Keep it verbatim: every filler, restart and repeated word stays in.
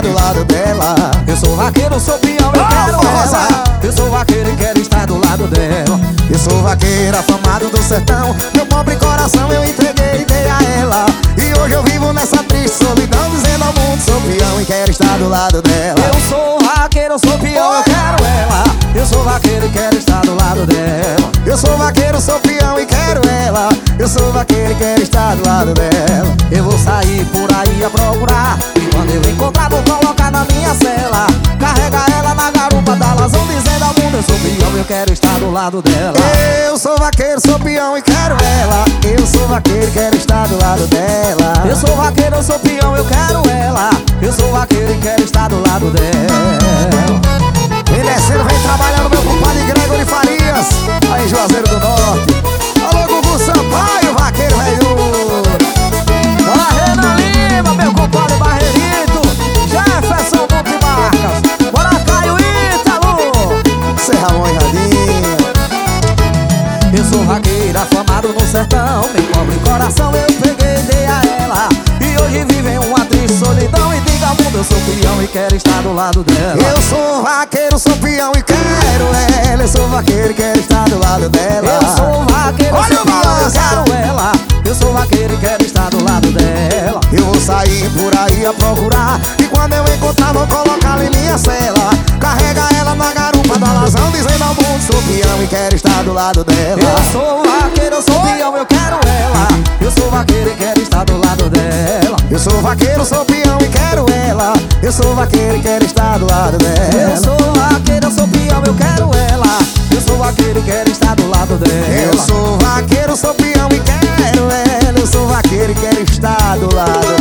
estar do lado dela. Eu sou vaqueiro, sou peão, eu quero ela. Eu sou vaqueiro e quero estar do lado dela. Eu sou vaqueiro afamado do sertão. Meu pobre coração eu entreguei e dei a ela. E hoje eu vivo nessa triste solidão, dizendo ao mundo sou peão e quero estar do lado dela. Eu sou vaqueiro, sou peão, eu quero ela. Eu sou vaqueiro e quero estar do lado dela. Eu sou vaqueiro, sou peão e quero ela. Eu sou vaqueiro e quero estar do lado dela. Eu vou sair por aí a procurar, e quando eu encontrar vou colocar na minha cela. Carregar ela na garupa da lazão, dizendo ao mundo eu sou peão, eu quero estar do lado dela. Eu sou vaqueiro, sou peão e quero ela. Eu sou vaqueiro e quero estar do lado dela. Eu sou vaqueiro, eu sou peão, eu quero ela. Eu sou vaqueiro e quero estar do lado dela. Vem descendo, vem trabalhando meu compadre Gregory Farias, aí em Juazeiro do Norte. Alô, Gugu Sampaio, vaqueiro velho. Bora, Renan Lima, meu compadre Barreirito. Jefferson Multimarcas. Bora, Caio Ítalo. Serra Ramon e Radinha. Eu sou vaqueiro afamado no sertão. Meu pobre coração eu peguei e dei a ela. E hoje vive em uma triste solidão. E diga ao mundo eu sou peão e quero estar do lado dela. Eu sou vaqueiro, sou peão e quero ela. Eu sou vaqueiro e quero estar do lado dela. Eu sou vaqueiro, olha sou o peão, eu balanço. quero ela. Eu sou vaqueiro e quero estar do lado dela. Eu vou sair por aí a procurar, e quando eu encontrar vou colocá-la em minha cela. Carrega ela na garupa da lazão, dizendo ao mundo sou peão e quero estar do lado dela. Eu sou vaqueiro, eu sou peão, eu quero ela. Eu sou vaqueiro e quero estar do lado dela. Eu sou vaqueiro, sou peão e quero ela. Eu sou vaqueiro e quero estar do lado dela. Eu sou vaqueiro, eu sou peão, eu quero ela. Eu sou vaqueiro e quero estar do lado dela. Eu sou vaqueiro, sou peão e quero ela. Eu sou vaqueiro e quero estar do lado